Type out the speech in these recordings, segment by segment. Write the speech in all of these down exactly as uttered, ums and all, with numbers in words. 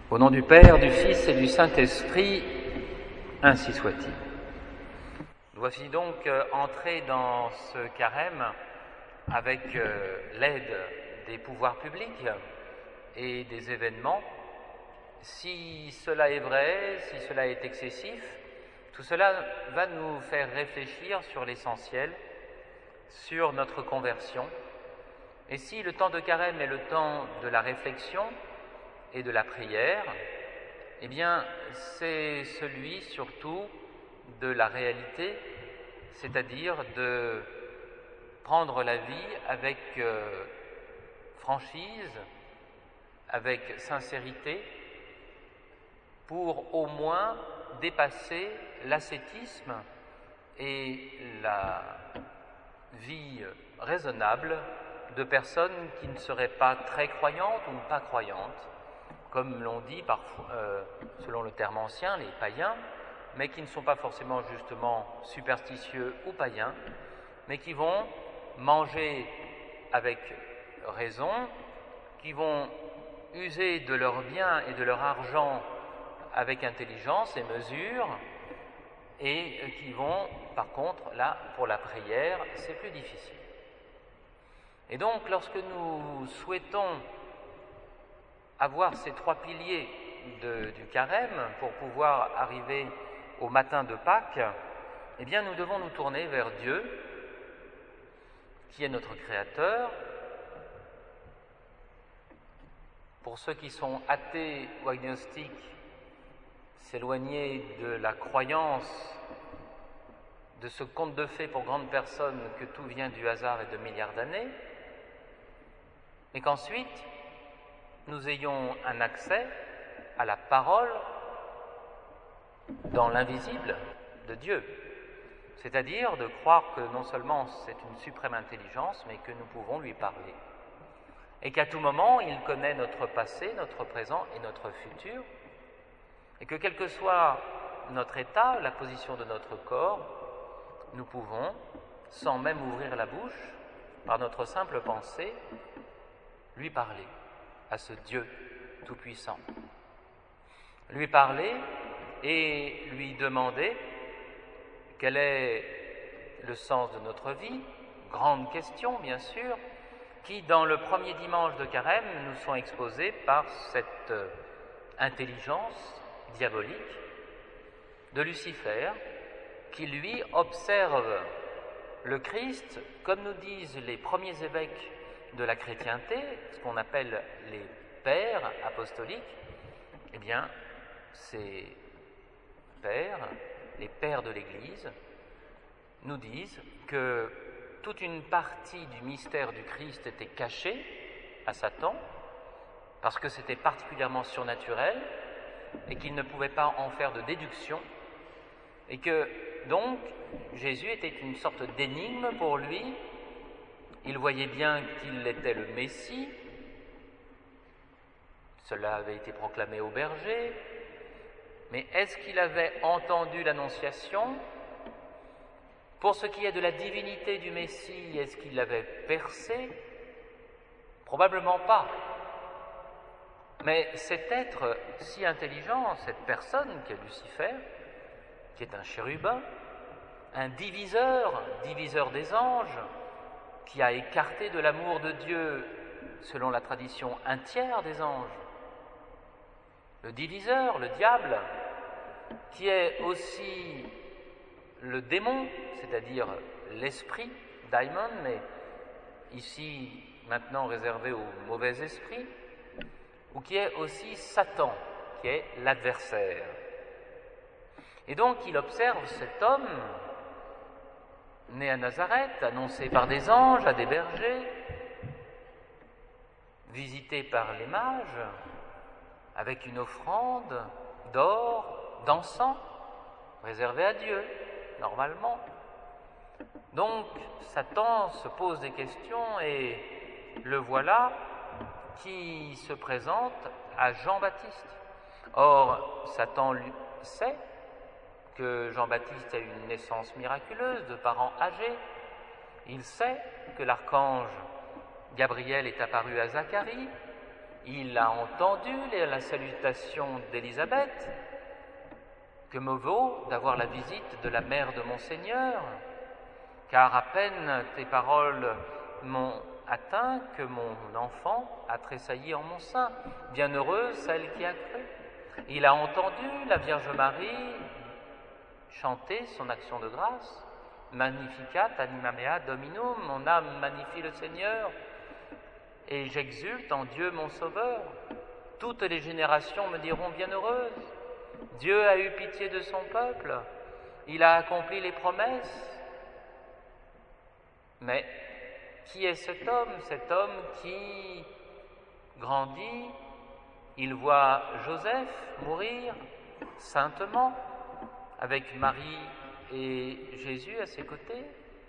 Au nom du Père, du Fils et du Saint-Esprit, ainsi soit-il. Nous voici donc euh, entrés dans ce carême avec euh, l'aide des pouvoirs publics et des événements. Si cela est vrai, si cela est excessif, tout cela va nous faire réfléchir sur l'essentiel, sur notre conversion. Et si le temps de carême est le temps de la réflexion et de la prière, eh bien c'est celui surtout de la réalité, c'est-à-dire de prendre la vie avec euh, franchise, avec sincérité, pour au moins dépasser l'ascétisme et la vie raisonnable de personnes qui ne seraient pas très croyantes ou pas croyantes, comme l'on dit parfois, euh, selon le terme ancien, les païens, mais qui ne sont pas forcément justement superstitieux ou païens, mais qui vont manger avec raison, qui vont user de leurs biens et de leur argent avec intelligence et mesure, et qui vont, par contre, là, pour la prière, c'est plus difficile. Et donc, lorsque nous souhaitons avoir ces trois piliers de, du carême pour pouvoir arriver au matin de Pâques, eh bien, nous devons nous tourner vers Dieu, qui est notre Créateur. Pour ceux qui sont athées ou agnostiques, s'éloigner de la croyance de ce conte de fées pour grandes personnes que tout vient du hasard et de milliards d'années, mais qu'ensuite nous ayons un accès à la parole dans l'invisible de Dieu, c'est-à-dire de croire que non seulement c'est une suprême intelligence, mais que nous pouvons lui parler, et qu'à tout moment il connaît notre passé, notre présent et notre futur, et que quel que soit notre état, la position de notre corps, nous pouvons, sans même ouvrir la bouche, par notre simple pensée, lui parler à ce Dieu tout-puissant. Lui parler et lui demander quel est le sens de notre vie, grande question bien sûr, qui dans le premier dimanche de carême nous sont exposés par cette intelligence diabolique de Lucifer, qui lui observe le Christ, comme nous disent les premiers évêques de la chrétienté, ce qu'on appelle les pères apostoliques. Eh bien, ces pères, les pères de l'Église, nous disent que toute une partie du mystère du Christ était cachée à Satan, parce que c'était particulièrement surnaturel, et qu'il ne pouvait pas en faire de déduction, et que donc Jésus était une sorte d'énigme pour lui. Il voyait bien qu'il était le Messie, cela avait été proclamé au berger, mais est-ce qu'il avait entendu l'annonciation? Pour ce qui est de la divinité du Messie, est-ce qu'il l'avait percé? Probablement pas. Mais cet être si intelligent, cette personne qui est Lucifer, qui est un chérubin, un diviseur, diviseur des anges, qui a écarté de l'amour de Dieu, selon la tradition, un tiers des anges. Le diviseur, le diable, qui est aussi le démon, c'est-à-dire l'esprit, daimon, mais ici maintenant réservé au mauvais esprit, ou qui est aussi Satan, qui est l'adversaire. Et donc il observe cet homme, né à Nazareth, annoncé par des anges à des bergers, visité par les mages, avec une offrande d'or, d'encens, réservée à Dieu, normalement. Donc Satan se pose des questions et le voilà qui se présente à Jean-Baptiste. Or, Satan sait que Jean-Baptiste a une naissance miraculeuse de parents âgés. Il sait que l'archange Gabriel est apparu à Zacharie. Il a entendu la salutation d'Élisabeth. Que me vaut d'avoir la visite de la mère de mon Seigneur? Car à peine tes paroles m'ont atteint que mon enfant a tressailli en mon sein. Bienheureuse celle qui a cru. Il a entendu la Vierge Marie chanter son action de grâce. Magnificat anima mea Dominum, mon âme magnifie le Seigneur, et j'exulte en Dieu mon Sauveur. Toutes les générations me diront bienheureuse. Dieu a eu pitié de son peuple, il a accompli les promesses. Mais qui est cet homme, cet homme qui grandit, il voit Joseph mourir saintement, avec Marie et Jésus à ses côtés.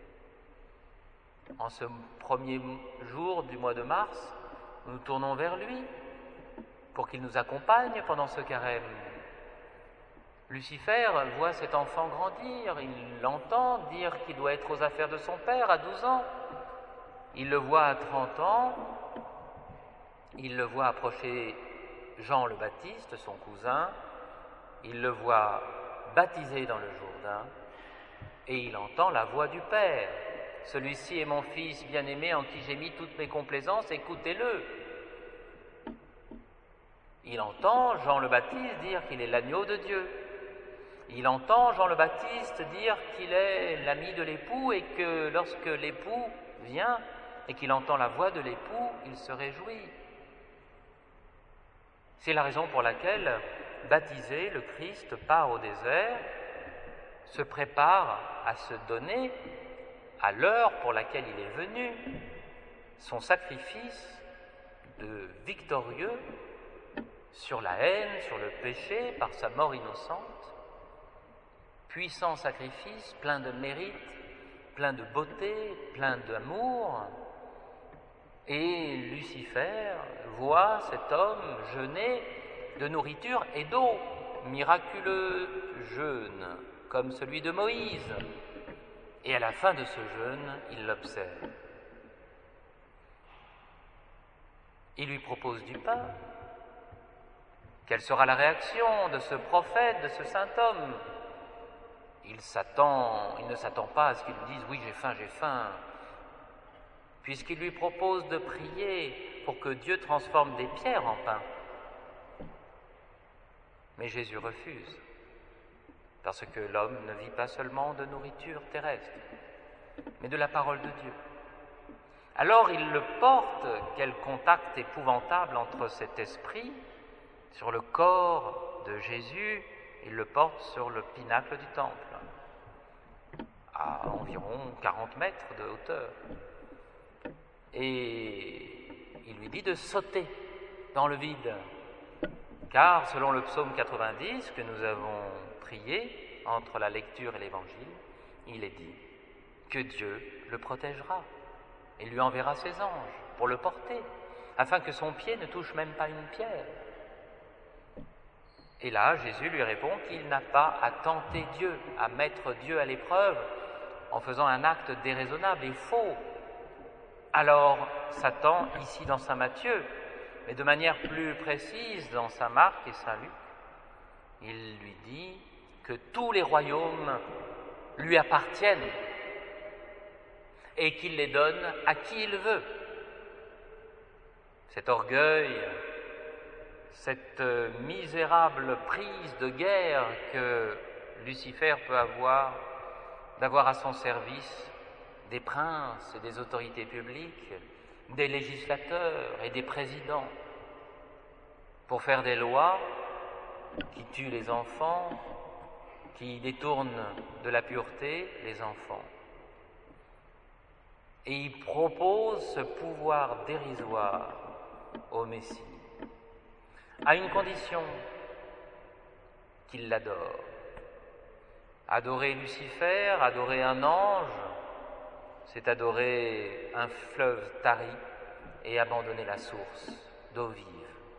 En ce premier jour du mois de mars, nous nous tournons vers lui pour qu'il nous accompagne pendant ce carême. Lucifer voit cet enfant grandir, il l'entend dire qu'il doit être aux affaires de son père à douze ans. Il le voit à trente ans, il le voit approcher Jean le Baptiste, son cousin, il le voit baptisé dans le Jourdain, et il entend la voix du Père. Celui-ci est mon Fils bien-aimé en qui j'ai mis toutes mes complaisances, écoutez-le. Il entend Jean le Baptiste dire qu'il est l'agneau de Dieu. Il entend Jean le Baptiste dire qu'il est l'ami de l'époux et que lorsque l'époux vient et qu'il entend la voix de l'époux, il se réjouit. C'est la raison pour laquelle, baptisé, le Christ part au désert, se prépare à se donner, à l'heure pour laquelle il est venu, son sacrifice de victorieux sur la haine, sur le péché, par sa mort innocente. Puissant sacrifice, plein de mérite, plein de beauté, plein d'amour. Et Lucifer voit cet homme jeûner de nourriture et d'eau, miraculeux jeûne, comme celui de Moïse. Et à la fin de ce jeûne, il l'observe. Il lui propose du pain. Quelle sera la réaction de ce prophète, de ce saint homme? Il s'attend, il ne s'attend pas à ce qu'il lui dise « oui, j'ai faim, j'ai faim », puisqu'il lui propose de prier pour que Dieu transforme des pierres en pain. Mais Jésus refuse, parce que l'homme ne vit pas seulement de nourriture terrestre, mais de la parole de Dieu. Alors il le porte, quel contact épouvantable entre cet esprit, sur le corps de Jésus, il le porte sur le pinacle du temple, à environ quarante mètres de hauteur. Et il lui dit de sauter dans le vide, car selon le psaume quatre-vingt-dix que nous avons prié entre la lecture et l'évangile, il est dit que Dieu le protégera et lui enverra ses anges pour le porter, afin que son pied ne touche même pas une pierre. Et là, Jésus lui répond qu'il n'a pas à tenter Dieu, à mettre Dieu à l'épreuve en faisant un acte déraisonnable et faux. Alors, Satan, ici dans saint Matthieu, mais de manière plus précise dans saint Marc et saint Luc, il lui dit que tous les royaumes lui appartiennent et qu'il les donne à qui il veut. Cet orgueil, cette misérable prise de guerre que Lucifer peut avoir, d'avoir à son service des princes et des autorités publiques, des législateurs et des présidents, pour faire des lois qui tuent les enfants, qui détournent de la pureté les enfants. Et il propose ce pouvoir dérisoire au Messie, à une condition, qu'il l'adore. Adorer Lucifer, adorer un ange, c'est adorer un fleuve tari et abandonner la source d'eau vive.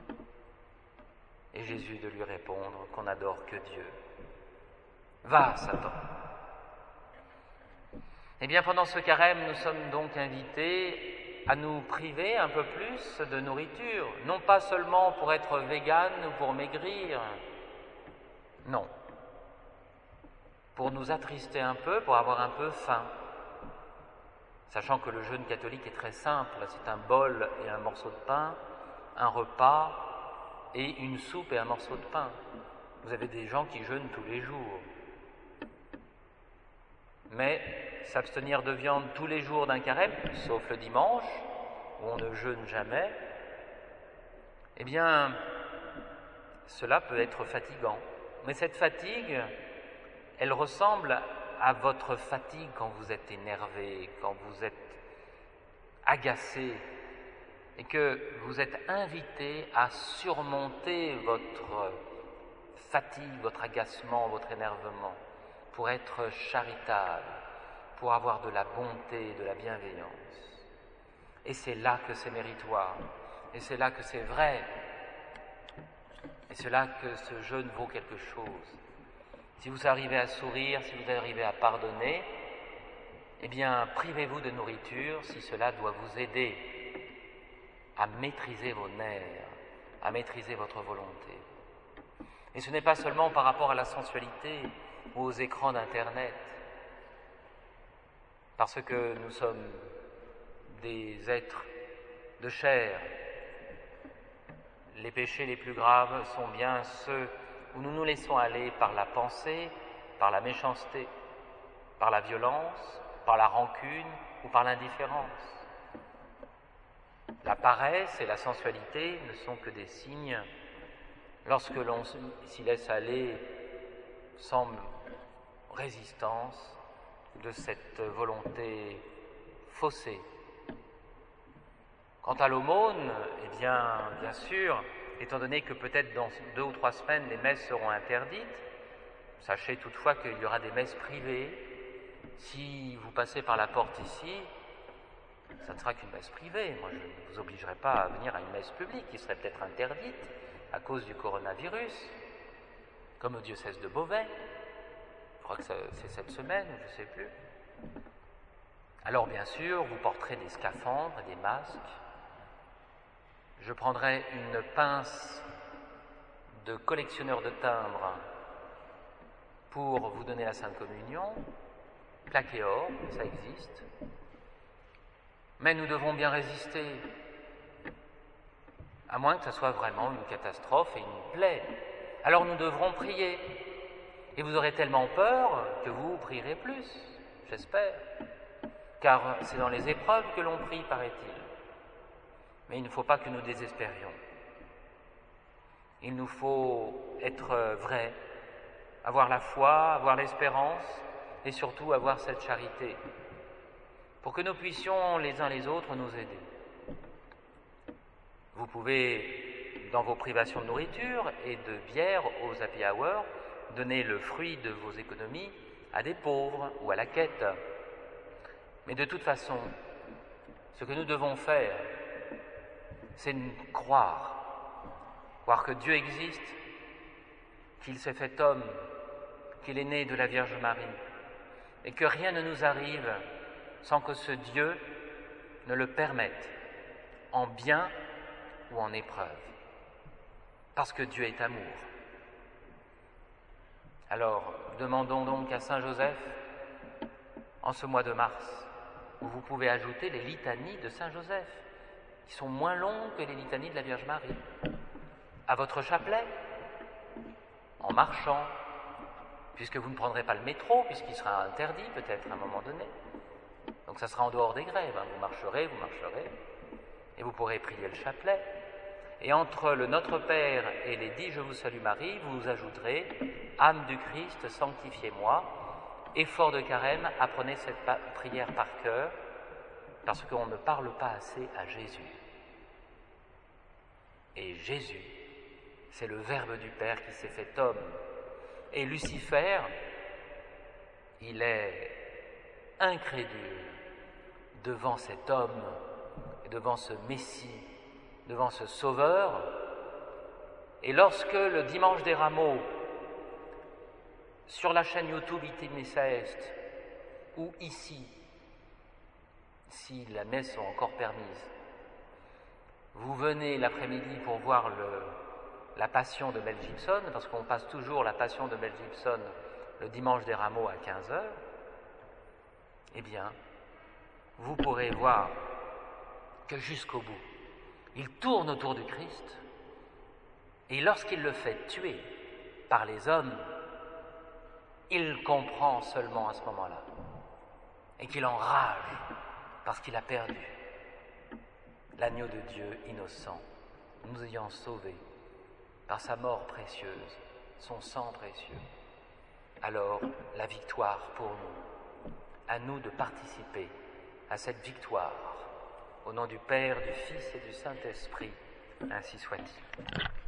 Et Jésus de lui répondre qu'on n'adore que Dieu. Va, Satan. Eh bien, pendant ce carême, nous sommes donc invités à nous priver un peu plus de nourriture, non pas seulement pour être végane ou pour maigrir, non, pour nous attrister un peu, pour avoir un peu faim. Sachant que le jeûne catholique est très simple, c'est un bol et un morceau de pain, un repas et une soupe et un morceau de pain. Vous avez des gens qui jeûnent tous les jours. Mais s'abstenir de viande tous les jours d'un carême, sauf le dimanche, où on ne jeûne jamais, eh bien, cela peut être fatigant. Mais cette fatigue, elle ressemble à votre fatigue quand vous êtes énervé, quand vous êtes agacé, et que vous êtes invité à surmonter votre fatigue, votre agacement, votre énervement, pour être charitable, pour avoir de la bonté, de la bienveillance. Et c'est là que c'est méritoire, et c'est là que c'est vrai, et c'est là que ce jeûne vaut quelque chose. Si vous arrivez à sourire, si vous arrivez à pardonner, eh bien, privez-vous de nourriture si cela doit vous aider à maîtriser vos nerfs, à maîtriser votre volonté. Et ce n'est pas seulement par rapport à la sensualité ou aux écrans d'Internet, parce que nous sommes des êtres de chair. Les péchés les plus graves sont bien ceux où nous nous laissons aller par la pensée, par la méchanceté, par la violence, par la rancune ou par l'indifférence. La paresse et la sensualité ne sont que des signes lorsque l'on s'y laisse aller sans résistance de cette volonté faussée. Quant à l'aumône, eh bien, bien sûr, étant donné que peut-être dans deux ou trois semaines, les messes seront interdites, sachez toutefois qu'il y aura des messes privées. Si vous passez par la porte ici, ça ne sera qu'une messe privée. Moi, je ne vous obligerai pas à venir à une messe publique qui serait peut-être interdite à cause du coronavirus, comme au diocèse de Beauvais. Je crois que c'est cette semaine, je ne sais plus. Alors, bien sûr, vous porterez des scaphandres et des masques. Je prendrai une pince de collectionneur de timbres pour vous donner la Sainte Communion, plaqué or, ça existe. Mais nous devons bien résister, à moins que ce soit vraiment une catastrophe et une plaie. Alors nous devrons prier. Et vous aurez tellement peur que vous prierez plus, j'espère. Car c'est dans les épreuves que l'on prie, paraît-il. Mais il ne faut pas que nous désespérions. Il nous faut être vrais, avoir la foi, avoir l'espérance et surtout avoir cette charité pour que nous puissions les uns les autres nous aider. Vous pouvez, dans vos privations de nourriture et de bière aux happy hours, donner le fruit de vos économies à des pauvres ou à la quête. Mais de toute façon, ce que nous devons faire, c'est croire, croire que Dieu existe, qu'il s'est fait homme, qu'il est né de la Vierge Marie, et que rien ne nous arrive sans que ce Dieu ne le permette, en bien ou en épreuve, parce que Dieu est amour. Alors, demandons donc à Saint Joseph, en ce mois de mars, où vous pouvez ajouter les litanies de Saint Joseph, qui sont moins longues que les litanies de la Vierge Marie, à votre chapelet, en marchant, puisque vous ne prendrez pas le métro, puisqu'il sera interdit peut-être à un moment donné. Donc ça sera en dehors des grèves, hein. Vous marcherez, vous marcherez, et vous pourrez prier le chapelet. Et entre le Notre Père et les dix Je vous salue Marie, vous ajouterez « Âme du Christ, sanctifiez-moi ». Effort de carême, apprenez cette prière par cœur, parce qu'on ne parle pas assez à Jésus. Et Jésus, c'est le Verbe du Père qui s'est fait homme. Et Lucifer, il est incrédule devant cet homme, et devant ce Messie, devant ce Sauveur. Et lorsque le dimanche des Rameaux, sur la chaîne YouTube Itinéraire Est, ou ici, si la messe sont encore permises. Vous venez l'après-midi pour voir le, la Passion de Mel Gibson, parce qu'on passe toujours la Passion de Mel Gibson le dimanche des Rameaux à quinze heures, eh bien, vous pourrez voir que jusqu'au bout, il tourne autour du Christ, et lorsqu'il le fait tuer par les hommes, il comprend seulement à ce moment-là, et qu'il enrage parce qu'il a perdu l'agneau de Dieu innocent, nous ayant sauvés par sa mort précieuse, son sang précieux. Alors, la victoire pour nous, à nous de participer à cette victoire, au nom du Père, du Fils et du Saint-Esprit, ainsi soit-il.